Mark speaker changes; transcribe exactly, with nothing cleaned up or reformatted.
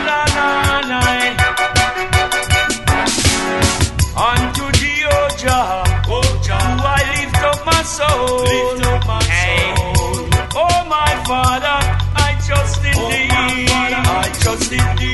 Speaker 1: na na na. Unto thee, O Jah, O Jah, do I lift up my soul. Lift up my hey. soul. Oh my Father, I trust in oh thee. Father, I trust in thee.